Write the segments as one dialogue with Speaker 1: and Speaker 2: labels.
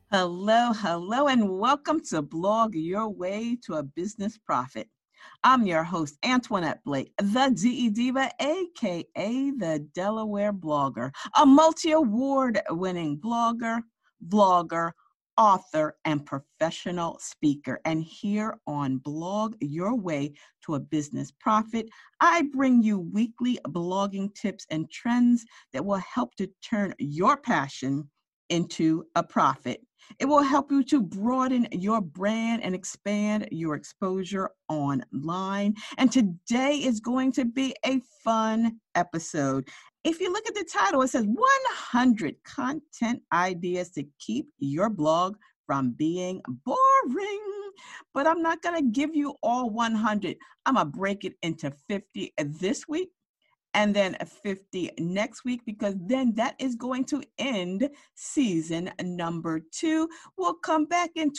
Speaker 1: Hello, hello, and welcome to Blog Your Way to a Business Profit. I'm your host, Antoinette Blake, the DE Diva, aka the Delaware Blogger, a multi-award winning blogger, vlogger, author, and professional speaker. And here on Blog Your Way to a Business Profit, I bring you weekly blogging tips and trends that will help to turn your passion into a profit. It will help you to broaden your brand and expand your exposure online. And today is going to be a fun episode. If you look at the title, it says 100 content ideas to keep your blog from being boring. But I'm not going to give you all 100. I'm going to break it into 50 this week and then 50 next week, because then that is going to end season number 2. We'll come back in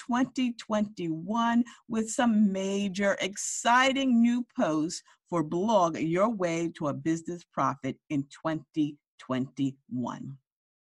Speaker 1: 2021 with some major exciting new posts for Blog Your Way to a Business Profit in 2021.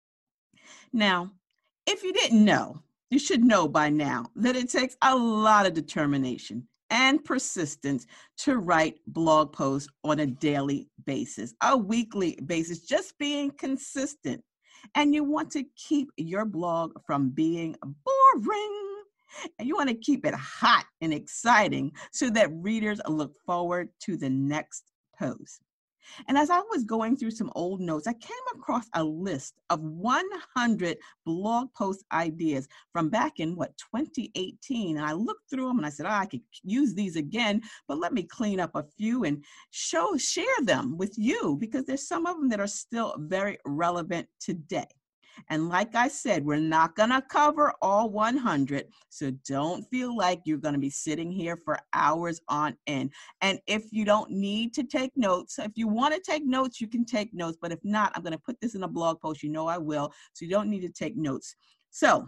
Speaker 1: Now, if you didn't know, you should know by now that it takes a lot of determination and persistence to write blog posts on a daily basis, a weekly basis, just being consistent. And you want to keep your blog from being boring. And you want to keep it hot and exciting so that readers look forward to the next post. And as I was going through some old notes, I came across a list of 100 blog post ideas from back in 2018. And I looked through them and I said, I could use these again, but let me clean up a few and share them with you, because there's some of them that are still very relevant today. And like I said, we're not going to cover all 100, so don't feel like you're going to be sitting here for hours on end. And if you don't need to take notes, if you want to take notes, you can take notes. But if not, I'm going to put this in a blog post. You know I will, so you don't need to take notes. So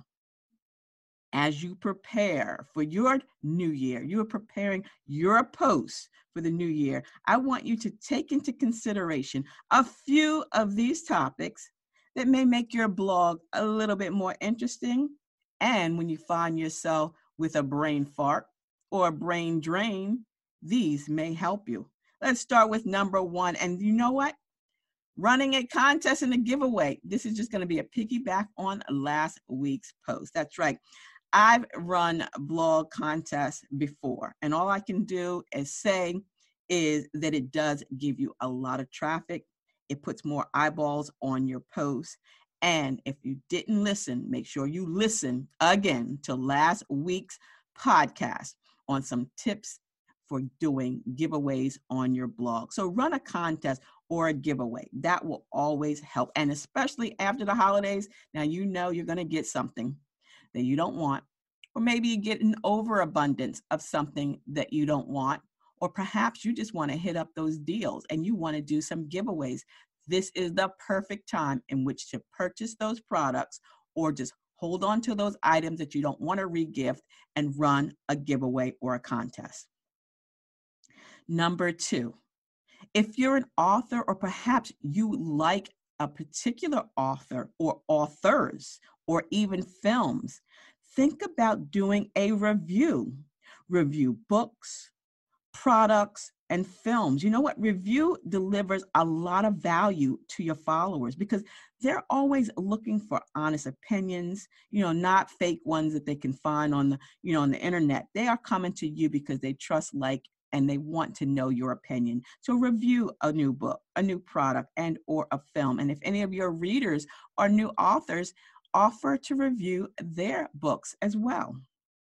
Speaker 1: as you prepare for your new year, you are preparing your posts for the new year, I want you to take into consideration a few of these topics that may make your blog a little bit more interesting. And when you find yourself with a brain fart or a brain drain, these may help you. Let's start with number 1. And you know what? Running a contest and a giveaway. This is just going to be a piggyback on last week's post. That's right. I've run blog contests before, and all I can do is say is that it does give you a lot of traffic. It puts more eyeballs on your post. And if you didn't listen, make sure you listen again to last week's podcast on some tips for doing giveaways on your blog. So run a contest or a giveaway. That will always help. And especially after the holidays, now you know you're going to get something that you don't want, or maybe you get an overabundance of something that you don't want, or perhaps you just want to hit up those deals and you want to do some giveaways. This is the perfect time in which to purchase those products, or just hold on to those items that you don't want to regift and run a giveaway or a contest. Number 2, if you're an author, or perhaps you like a particular author or authors or even films, think about doing a review. Review books, products, and films. You know what? Review delivers a lot of value to your followers, because they're always looking for honest opinions, not fake ones that they can find on the internet. They are coming to you because they trust, and they want to know your opinion. So review a new book, a new product, and or a film. And if any of your readers are new authors, offer to review their books as well.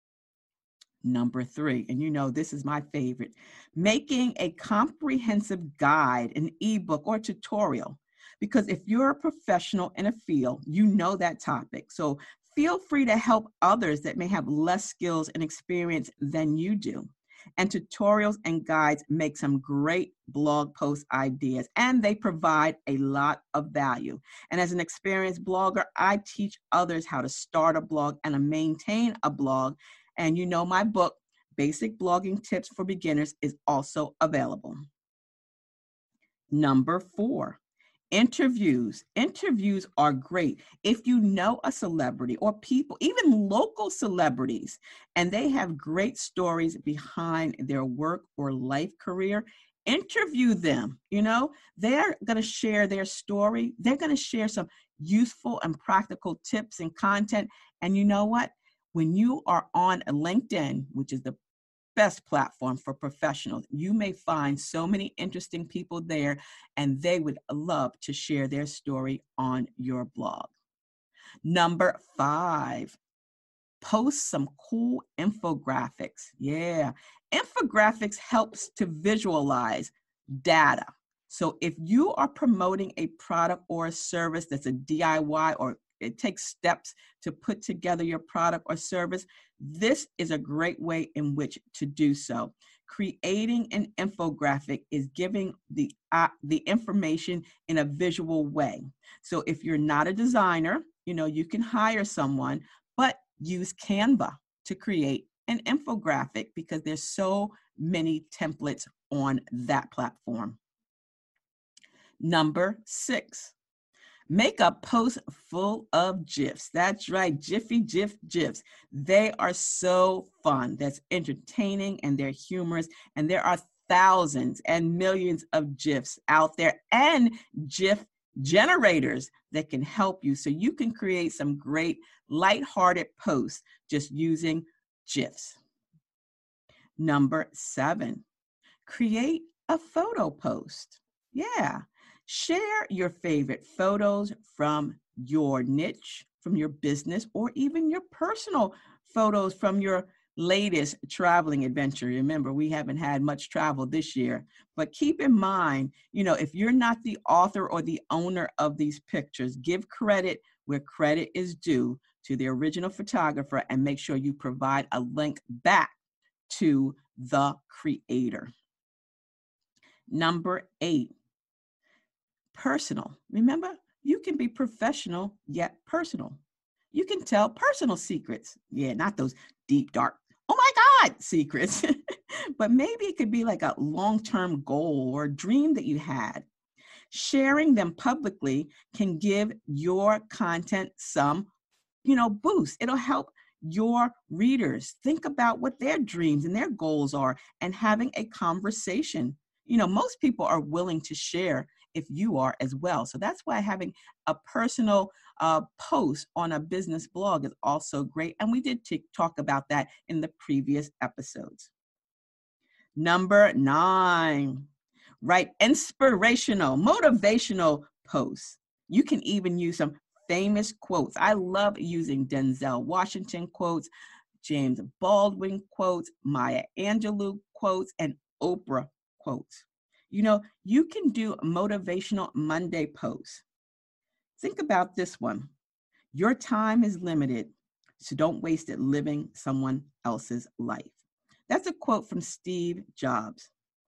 Speaker 1: Number 3, and this is my favorite, making a comprehensive guide, an ebook or tutorial. Because if you're a professional in a field, you know that topic. So feel free to help others that may have less skills and experience than you do. And tutorials and guides make some great blog post ideas, and they provide a lot of value. And as an experienced blogger, I teach others how to start a blog and to maintain a blog. And my book, Basic Blogging Tips for Beginners, is also available. Number 4, Interviews. Interviews are great. If you know a celebrity or people, even local celebrities, and they have great stories behind their work or life career, interview them. They're going to share their story. They're going to share some useful and practical tips and content. And you know what? When you are on LinkedIn, which is the best platform for professionals, you may find so many interesting people there, and they would love to share their story on your blog. Number 5, post some cool infographics. Yeah, infographics helps to visualize data. So if you are promoting a product or a service that's a DIY, or it takes steps to put together your product or service, this is a great way in which to do so. Creating an infographic is giving the information in a visual way. So if you're not a designer, you can hire someone, but use Canva to create an infographic because there's so many templates on that platform. Number 6, make a post full of GIFs. That's right, Jiffy GIFs. They are so fun. That's entertaining and they're humorous. And there are thousands and millions of GIFs out there and GIF generators that can help you. So you can create some great lighthearted posts just using GIFs. Number 7, create a photo post. Yeah. Share your favorite photos from your niche, from your business, or even your personal photos from your latest traveling adventure. Remember, we haven't had much travel this year, but keep in mind, if you're not the author or the owner of these pictures, give credit where credit is due to the original photographer and make sure you provide a link back to the creator. Number 8, personal. Remember, you can be professional yet personal. You can tell personal secrets. Yeah, not those deep, dark, oh my God, secrets. But maybe it could be like a long-term goal or dream that you had. Sharing them publicly can give your content some, boost. It'll help your readers think about what their dreams and their goals are and having a conversation. Most people are willing to share if you are as well. So that's why having a personal post on a business blog is also great. And we did talk about that in the previous episodes. Number 9, write inspirational, motivational posts. You can even use some famous quotes. I love using Denzel Washington quotes, James Baldwin quotes, Maya Angelou quotes, and Oprah quotes. You can do motivational Monday posts. Think about this one. Your time is limited, so don't waste it living someone else's life. That's a quote from Steve Jobs.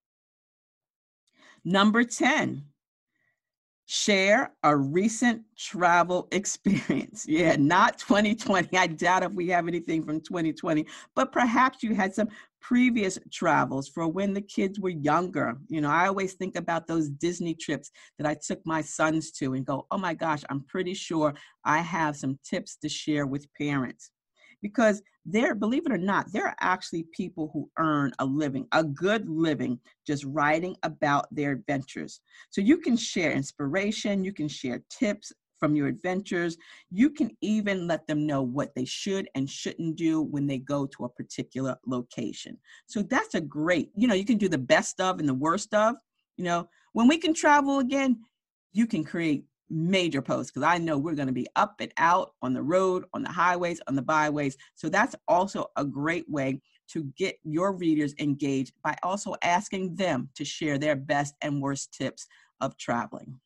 Speaker 1: Number 10, share a recent travel experience. Yeah, not 2020. I doubt if we have anything from 2020, but perhaps you had some previous travels for when the kids were younger. I always think about those Disney trips that I took my sons to and go, oh my gosh, I'm pretty sure I have some tips to share with parents. Because believe it or not, there are actually people who earn a living, a good living, just writing about their adventures. So you can share inspiration, you can share tips from your adventures. You can even let them know what they should and shouldn't do when they go to a particular location. So that's a great, you can do the best of and the worst of. When we can travel again, you can create major posts, because I know we're going to be up and out on the road, on the highways, on the byways. So that's also a great way to get your readers engaged by also asking them to share their best and worst tips of traveling.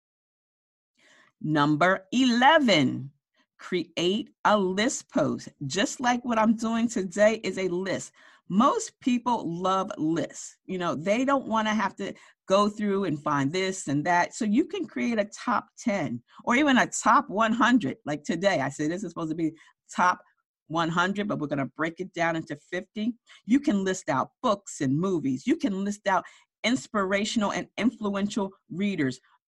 Speaker 1: Number 11, create a list post. Just like what I'm doing today is a list. Most people love lists. They don't want to have to go through and find this and that. So you can create a top 10 or even a top 100. Like today, I said this is supposed to be top 100, but we're going to break it down into 50. You can list out books and movies. You can list out inspirational and influential readers,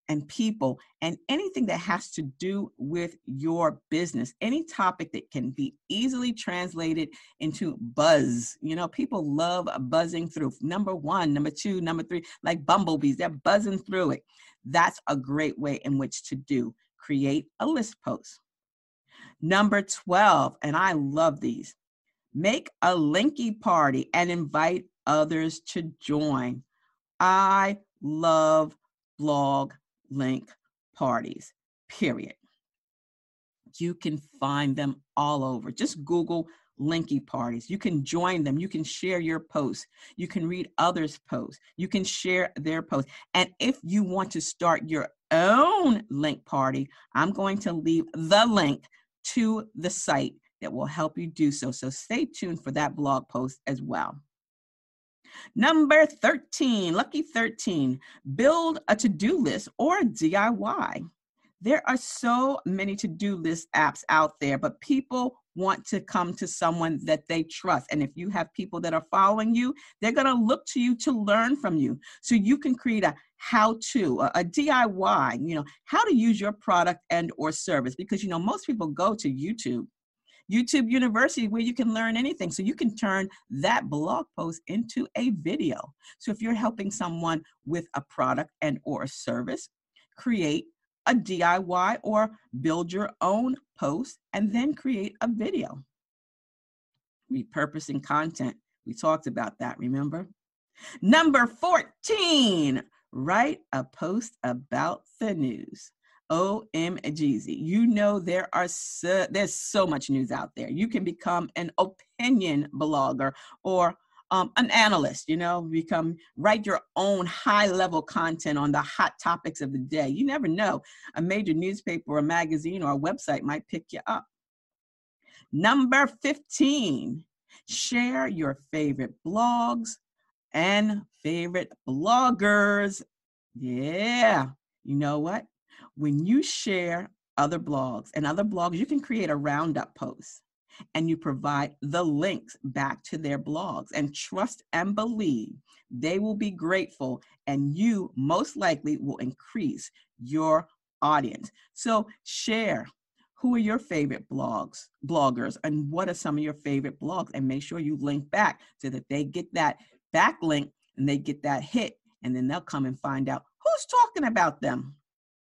Speaker 1: and people and anything that has to do with your business, any topic that can be easily translated into buzz. You know, people love buzzing through number 1, number 2, number 3, like bumblebees, they're buzzing through it. That's a great way in which to create a list post. Number 12, and I love these, make a linky party and invite others to join. I love blog link parties, period. You can find them all over. Just Google linky parties. You can join them. You can share your posts. You can read others' posts. You can share their posts. And if you want to start your own link party, I'm going to leave the link to the site that will help you do so. So stay tuned for that blog post as well. Number 13, lucky 13, build a to-do list or DIY. There are so many to-do list apps out there, but people want to come to someone that they trust. And if you have people that are following you, they're going to look to you to learn from you. So you can create a how-to, a DIY, how to use your product and or service. Because, most people go to YouTube University, where you can learn anything. So you can turn that blog post into a video. So if you're helping someone with a product and or a service, create a DIY or build your own post and then create a video. Repurposing content. We talked about that, remember? Number 14, write a post about the news. OMGZ. There's so much news out there. You can become an opinion blogger or an analyst, write your own high-level content on the hot topics of the day. You never know. A major newspaper or a magazine or a website might pick you up. Number 15, share your favorite blogs and favorite bloggers. Yeah, you know what? When you share other blogs, you can create a roundup post and you provide the links back to their blogs, and trust and believe they will be grateful, and you most likely will increase your audience. So share who are your favorite bloggers, and what are some of your favorite blogs, and make sure you link back so that they get that backlink and they get that hit, and then they'll come and find out who's talking about them.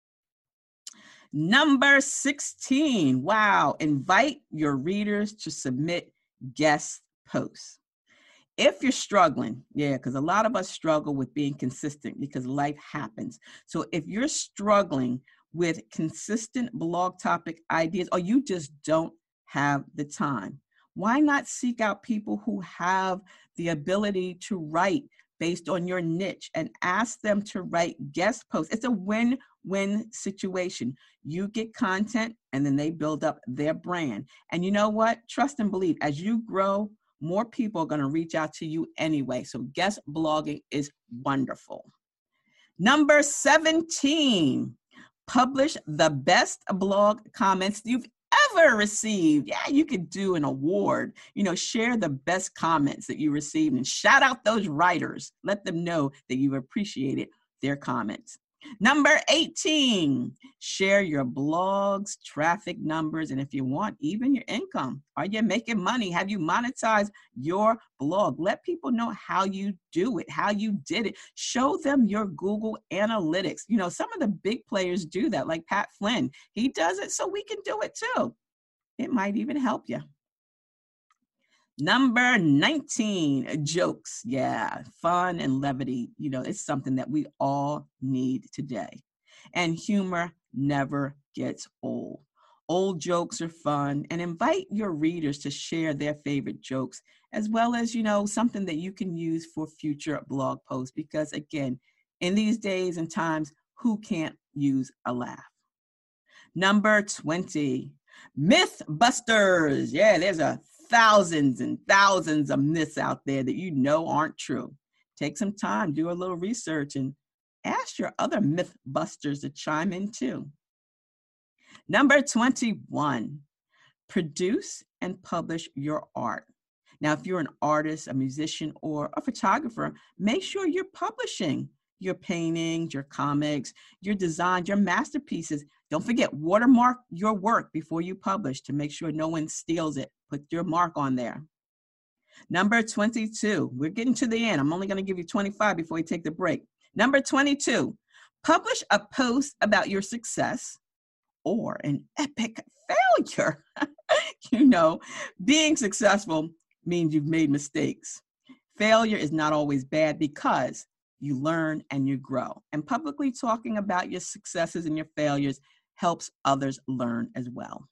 Speaker 1: Number 16, wow, invite your readers to submit guest posts. If you're struggling, because a lot of us struggle with being consistent because life happens. So if you're struggling with consistent blog topic ideas, or you just don't have the time, why not seek out people who have the ability to write based on your niche and ask them to write guest posts? It's a win-win situation. You get content and then they build up their brand. And you know what? Trust and believe, as you grow, more people are going to reach out to you anyway. So guest blogging is wonderful. Number 17, publish the best blog comments you've ever received. Yeah, you could do an award, share the best comments that you received and shout out those writers. Let them know that you appreciated their comments. Number 18, share your blog's traffic numbers, and if you want, even your income. Are you making money? Have you monetized your blog? Let people know how you do it, how you did it. Show them your Google Analytics. Some of the big players do that, like Pat Flynn. He does it, so we can do it too. It might even help you. Number 19, jokes. Yeah, fun and levity. It's something that we all need today. And humor never gets old. Old jokes are fun, and invite your readers to share their favorite jokes, as well as, something that you can use for future blog posts. Because again, in these days and times, who can't use a laugh? Number 20, Mythbusters. Yeah, there's thousands and thousands of myths out there that aren't true. Take some time, do a little research, and ask your other Mythbusters to chime in too. Number 21, produce and publish your art. Now, if you're an artist, a musician, or a photographer, make sure you're publishing your paintings, your comics, your designs, your masterpieces. Don't forget, watermark your work before you publish to make sure no one steals it. Put your mark on there. Number 22, we're getting to the end. I'm only going to give you 25 before we take the break. Number 22, publish a post about your success or an epic failure. Being successful means you've made mistakes. Failure is not always bad because you learn and you grow. And publicly talking about your successes and your failures helps others learn as well.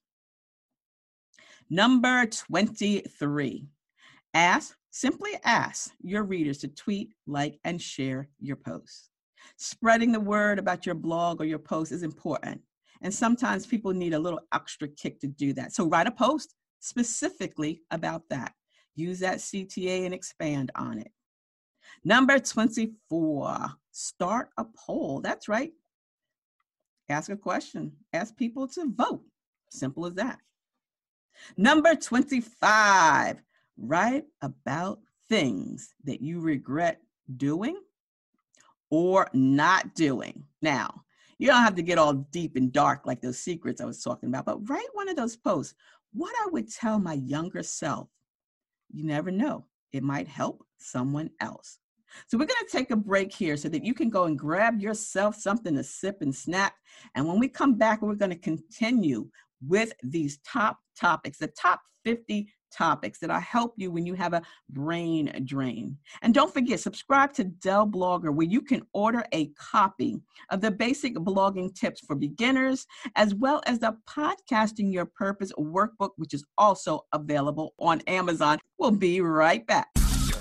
Speaker 1: Number 23, simply ask your readers to tweet, like, and share your posts. Spreading the word about your blog or your post is important. And sometimes people need a little extra kick to do that. So write a post specifically about that. Use that CTA and expand on it. Number 24, start a poll. That's right. Ask a question. Ask people to vote. Simple as that. Number 25, write about things that you regret doing or not doing. Now, you don't have to get all deep and dark like those secrets I was talking about, but write one of those posts. What I would tell my younger self. You never know. It might help someone else. So we're going to take a break here so that you can go and grab yourself something to sip and snack. And when we come back, we're going to continue with these top topics, the top 50 topics that'll help you when you have a brain drain. And don't forget, subscribe to Dell Blogger, where you can order a copy of the basic blogging tips for beginners, as well as the Podcasting Your Purpose workbook, which is also available on Amazon. We'll be right back.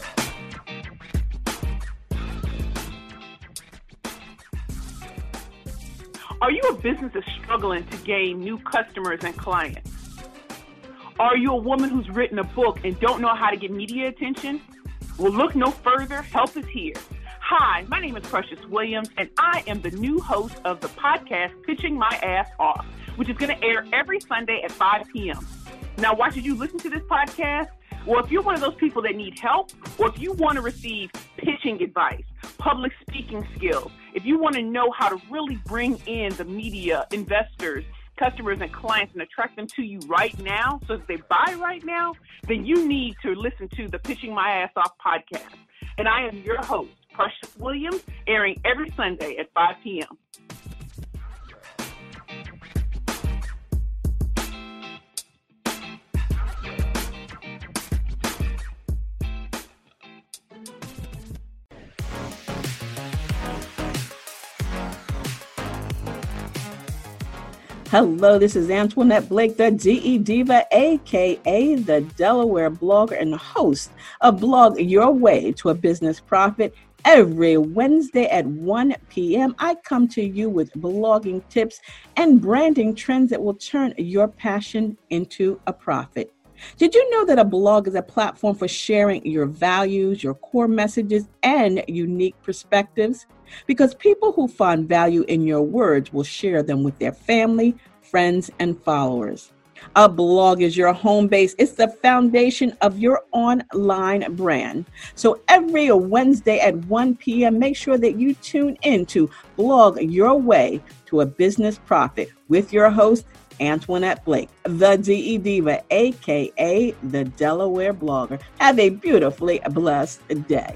Speaker 2: Are you a business that's struggling to gain new customers and clients? Are you a woman who's written a book and don't know how to get media attention? Well, look no further. Help is here. Hi, my name is Precious Williams, and I am the new host of the podcast Pitching My Ass Off, which is going to air every Sunday at 5 p.m. Now, why should you listen to this podcast? Well, if you're one of those people that need help, or if you want to receive pitching advice, public speaking skills, if you want to know how to really bring in the media, investors, customers, and clients and attract them to you right now so that they buy right now, then you need to listen to the Pitching My Ass Off podcast. And I am your host, Precious Williams, airing every Sunday at 5 p.m.
Speaker 1: Hello, this is Antoinette Blake, the DE Diva, aka the Delaware blogger and host of Blog Your Way to a Business Profit. Every Wednesday at 1 p.m., I come to you with blogging tips and branding trends that will turn your passion into a profit. Did you know that a blog is a platform for sharing your values, your core messages, and unique perspectives? Because people who find value in your words will share them with their family, friends, and followers. A blog is your home base. It's the foundation of your online brand. So every Wednesday at 1 p.m., make sure that you tune in to Blog Your Way to a Business Profit with your host, Antoinette Blake, the DE Diva, aka the Delaware blogger. Have a beautifully blessed day.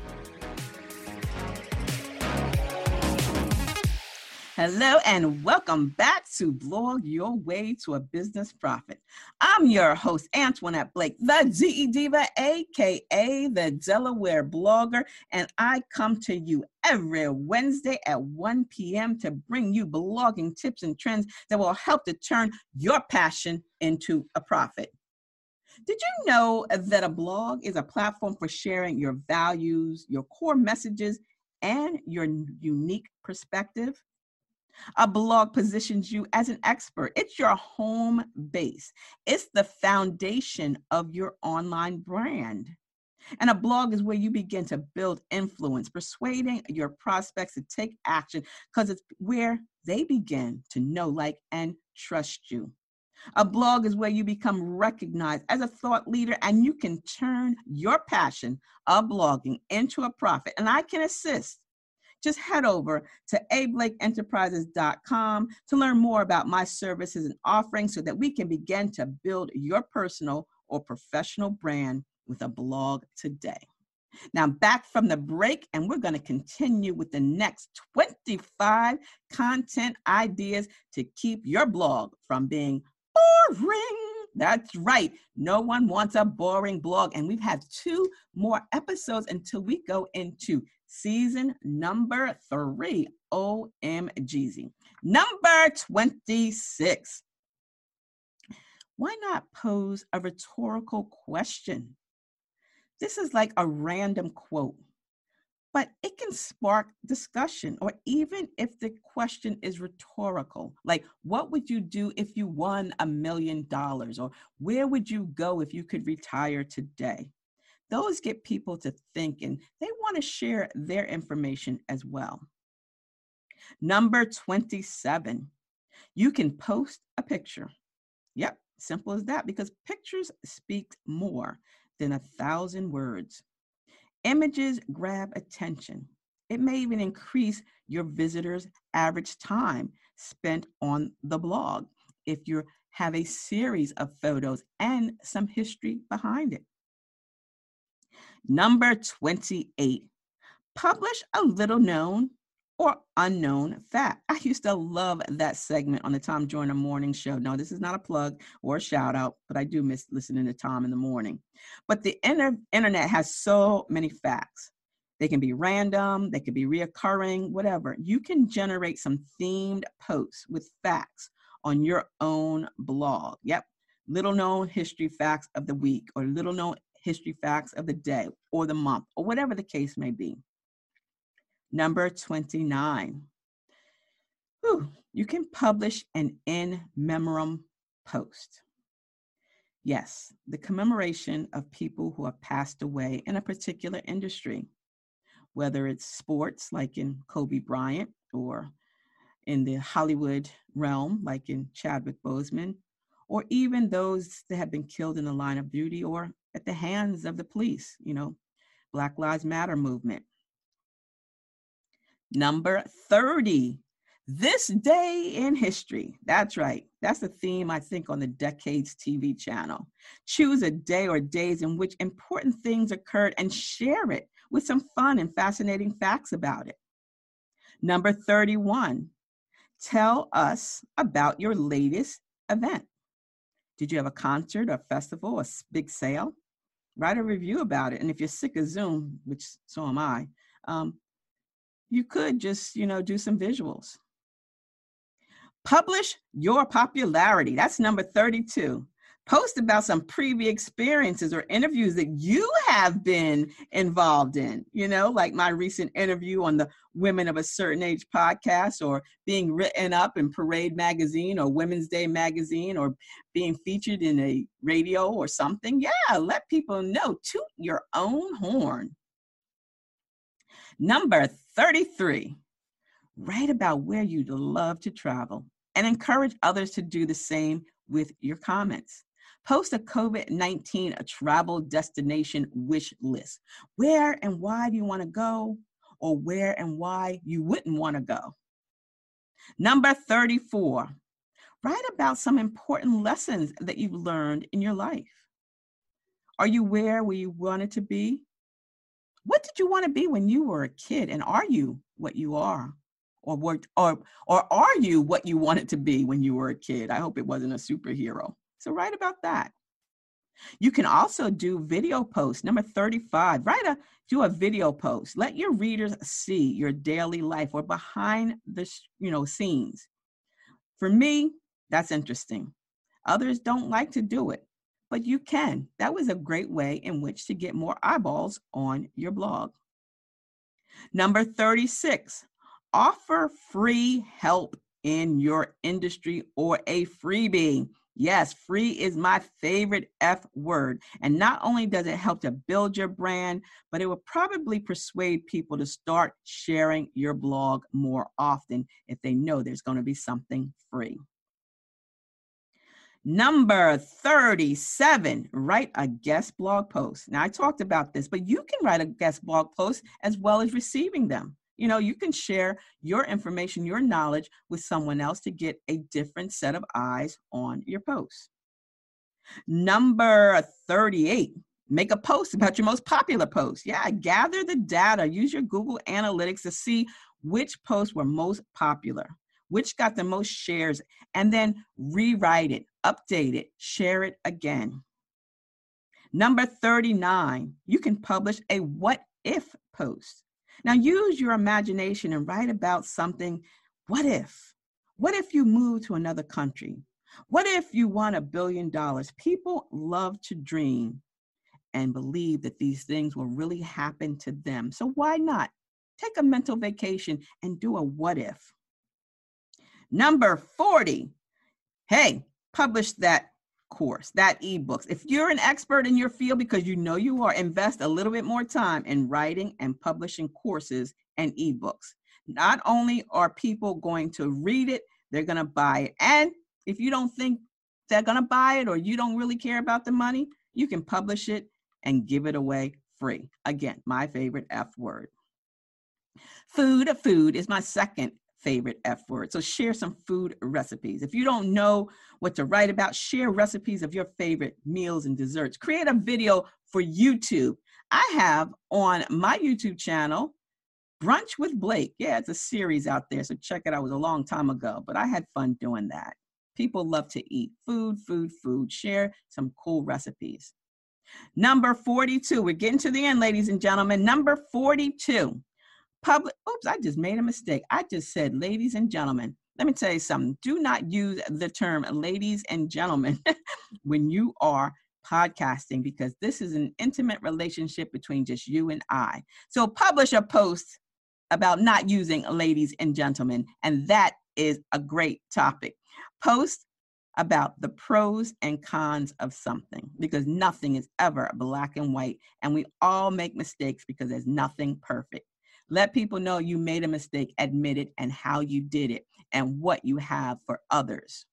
Speaker 1: Hello and welcome back to Blog Your Way to a Business Profit. I'm your host, Antoinette Blake, the DE Diva, aka the Delaware blogger, and I come to you every Wednesday at 1 p.m. to bring you blogging tips and trends that will help to turn your passion into a profit. Did you know that a blog is a platform for sharing your values, your core messages, and your unique perspective? A blog positions you as an expert. It's your home base. It's the foundation of your online brand. And a blog is where you begin to build influence, persuading your prospects to take action because it's where they begin to know, like, and trust you. A blog is where you become recognized as a thought leader and you can turn your passion of blogging into a profit. And I can assist just head over to ablakeenterprises.com to learn more about my services and offerings so that we can begin to build your personal or professional brand with a blog today. Now, back from the break, and we're going to continue with the next 25 content ideas to keep your blog from being boring. That's right. No one wants a boring blog. And we've had 2 more episodes until we go into season number 3. OMGZ. Number 26. Why not pose a rhetorical question? This is like a random quote, but it can spark discussion, or even if the question is rhetorical, like what would you do if you won $1 million? Or where would you go if you could retire today? Those get people to think, and they want to share their information as well. Number 27, you can post a picture. Yep, simple as that, because pictures speak more than 1,000 words. Images grab attention. It may even increase your visitors' average time spent on the blog if you have a series of photos and some history behind it. Number 28, publish a little known or unknown fact. I used to love that segment on the Tom Joyner Morning Show. No, this is not a plug or a shout out, but I do miss listening to Tom in the morning. But the internet has so many facts. They can be random, they can be reoccurring, whatever. You can generate some themed posts with facts on your own blog. Yep, little known history facts of the week, or little known history facts of the day or the month, or whatever the case may be. Number 29, you can publish an in memoriam post. Yes, the commemoration of people who have passed away in a particular industry, whether it's sports, like in Kobe Bryant, or in the Hollywood realm, like in Chadwick Boseman, or even those that have been killed in the line of duty or at the hands of the police, Black Lives Matter movement. Number 30, this day in history. That's right. That's the theme, I think, on the Decades TV channel. Choose a day or days in which important things occurred and share it with some fun and fascinating facts about it. Number 31, tell us about your latest event. Did you have a concert, a festival, a big sale? Write a review about it. And if you're sick of Zoom, which so am I, you could just, do some visuals. Publish your popularity. That's number 32. Post about some previous experiences or interviews that you have been involved in, like my recent interview on the Women of a Certain Age podcast, or being written up in Parade magazine or Women's Day magazine, or being featured in a radio or something. Yeah, let people know. Toot your own horn. Number 33, write about where you'd love to travel and encourage others to do the same with your comments. Post a COVID-19 travel destination wish list. Where and why do you want to go, or where and why you wouldn't want to go? Number 34, write about some important lessons that you've learned in your life. Are you where you wanted to be? What did you want to be when you were a kid? And are you what you are? Or are you what you wanted to be when you were a kid? I hope it wasn't a superhero. So write about that. You can also do video posts. Number 35, do a video post. Let your readers see your daily life or behind the scenes. For me, that's interesting. Others don't like to do it, but you can. That was a great way in which to get more eyeballs on your blog. Number 36, offer free help in your industry or a freebie. Yes, free is my favorite F word. And not only does it help to build your brand, but it will probably persuade people to start sharing your blog more often if they know there's going to be something free. Number 37, write a guest blog post. Now, I talked about this, but you can write a guest blog post as well as receiving them. You can share your information, your knowledge with someone else to get a different set of eyes on your post. Number 38, make a post about your most popular post. Yeah, gather the data. Use your Google Analytics to see which posts were most popular, which got the most shares, and then rewrite it, update it, share it again. Number 39, you can publish a what if post. Now use your imagination and write about something. What if? What if you move to another country? What if you won $1 billion? People love to dream and believe that these things will really happen to them. So why not take a mental vacation and do a what if? Number 40, hey, publish that course, that ebook. If you're an expert in your field, because you are, invest a little bit more time in writing and publishing courses and ebooks. Not only are people going to read it, they're going to buy it. And if you don't think they're going to buy it or you don't really care about the money, you can publish it and give it away free. Again, my favorite F word. Food is my second favorite F word. So share some food recipes. If you don't know what to write about, share recipes of your favorite meals and desserts. Create a video for YouTube. I have on my YouTube channel, Brunch with Blake. Yeah, it's a series out there, so check it out. It was a long time ago, but I had fun doing that. People love to eat food. Share some cool recipes. Number 42, we're getting to the end, ladies and gentlemen. Number 42. Oops, I just made a mistake. I just said, ladies and gentlemen. Let me tell you something. Do not use the term ladies and gentlemen when you are podcasting, because this is an intimate relationship between just you and I. So publish a post about not using ladies and gentlemen, and that is a great topic. Post about the pros and cons of something, because nothing is ever black and white, and we all make mistakes because there's nothing perfect. Let people know you made a mistake, admit it, and how you did it, and what you have for others.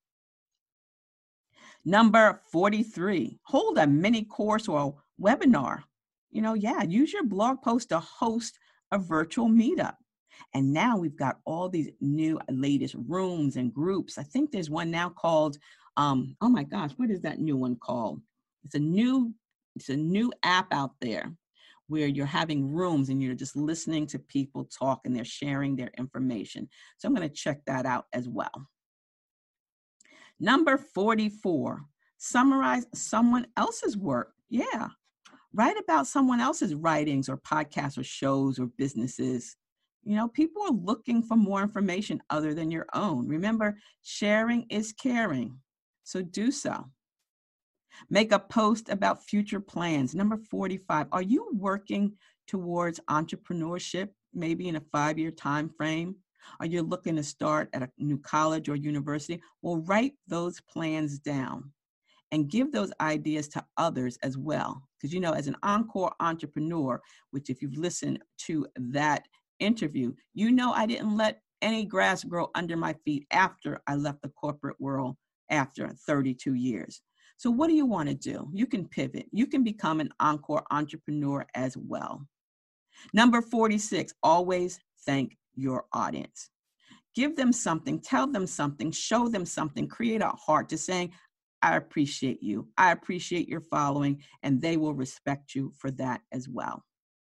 Speaker 1: Number 43, hold a mini course or a webinar. Use your blog post to host a virtual meetup. And now we've got all these new latest rooms and groups. I think there's one now called, oh my gosh, what is that new one called? It's a new app out there where you're having rooms and you're just listening to people talk and they're sharing their information. So I'm going to check that out as well. Number 44, summarize someone else's work. Yeah, write about someone else's writings or podcasts or shows or businesses. People are looking for more information other than your own. Remember, sharing is caring. So do so. Make a post about future plans. Number 45, are you working towards entrepreneurship, maybe in a 5-year time frame? Are you looking to start at a new college or university? Well, write those plans down and give those ideas to others as well. Because, as an Encore entrepreneur, which if you've listened to that interview, I didn't let any grass grow under my feet after I left the corporate world after 32 years. So what do you want to do? You can pivot. You can become an Encore entrepreneur as well. Number 46, always thank your audience. Give them something, tell them something, show them something, create a heart to saying, I appreciate you. I appreciate your following, and they will respect you for that as well.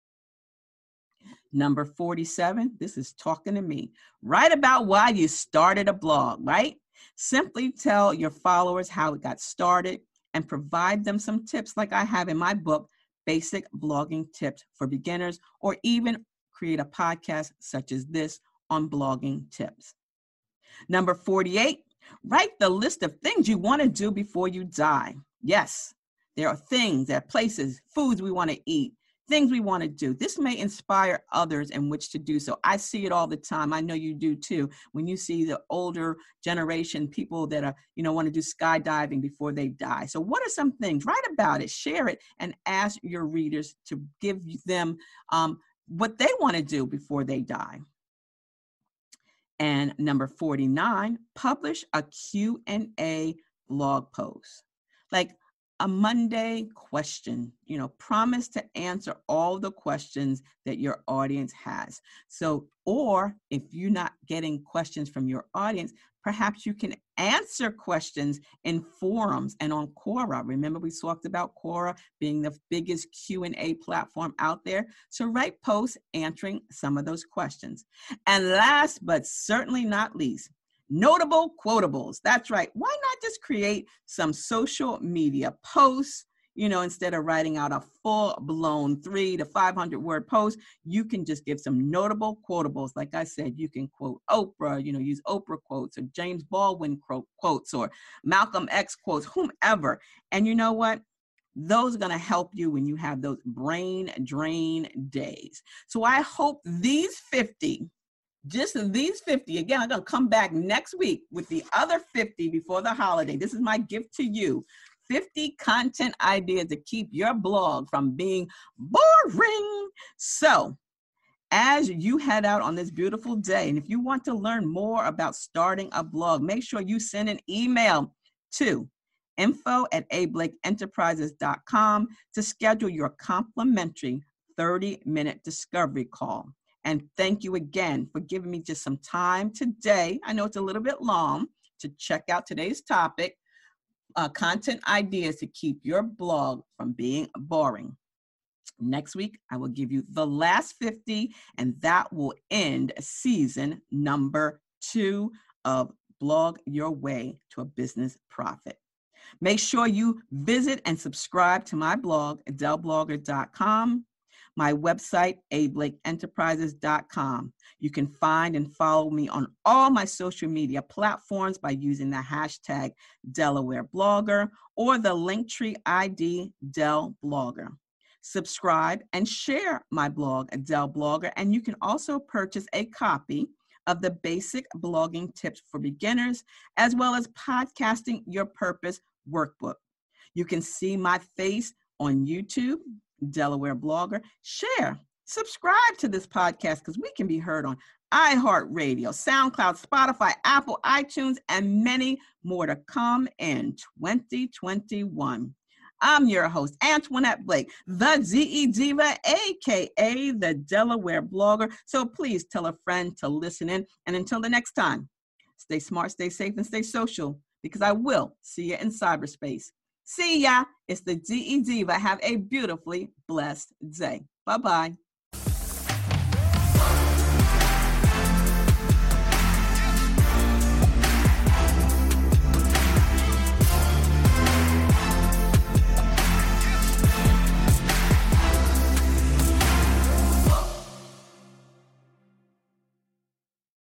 Speaker 1: Number 47, this is talking to me. Write about why you started a blog, right? Simply tell your followers how it got started and provide them some tips like I have in my book, Basic Blogging Tips for Beginners, or even create a podcast such as this on blogging tips. Number 48, write the list of things you want to do before you die. Yes, there are things, there are places, foods we want to eat, things we want to do. This may inspire others in which to do so. I see it all the time. I know you do too. When you see the older generation, people that are, want to do skydiving before they die. So what are some things? Write about it, share it, and ask your readers to give them what they want to do before they die. And number 49, publish a Q&A blog post. Like, a Monday question. Promise to answer all the questions that your audience has. So, or if you're not getting questions from your audience, perhaps you can answer questions in forums and on Quora. Remember, we talked about Quora being the biggest Q&A platform out there. So write posts answering some of those questions. And last but certainly not least, notable quotables. That's right. Why not just create some social media posts? Instead of writing out a full-blown 300 to 500 word post, you can just give some notable quotables. Like I said, you can quote Oprah, use Oprah quotes or James Baldwin quotes or Malcolm X quotes, whomever. And you know what? Those are going to help you when you have those brain drain days. So I hope these 50, again, I'm going to come back next week with the other 50 before the holiday. This is my gift to you. 50 content ideas to keep your blog from being boring. So as you head out on this beautiful day, and if you want to learn more about starting a blog, make sure you send an email to info@ablakeenterprises.com to schedule your complimentary 30-minute discovery call. And thank you again for giving me just some time today. I know it's a little bit long to check out today's topic, content ideas to keep your blog from being boring. Next week, I will give you the last 50, and that will end season number 2 of Blog Your Way to a Business Profit. Make sure you visit and subscribe to my blog, AdeleBlogger.com. My website, ablakeenterprises.com. You can find and follow me on all my social media platforms by using the hashtag Delaware Blogger or the Linktree ID Del Blogger. Subscribe and share my blog, Del Blogger, and you can also purchase a copy of the Basic Blogging Tips for Beginners, as well as Podcasting Your Purpose workbook. You can see my face on YouTube, Delaware Blogger. Share, subscribe to this podcast because we can be heard on iHeartRadio, SoundCloud, Spotify, Apple, iTunes, and many more to come in 2021. I'm your host, Antoinette Blake, the DE Diva, aka the Delaware Blogger. So please tell a friend to listen in. And until the next time, stay smart, stay safe, and stay social, because I will see you in cyberspace. See ya. It's the DE Diva. Have a beautifully blessed day. Bye-bye.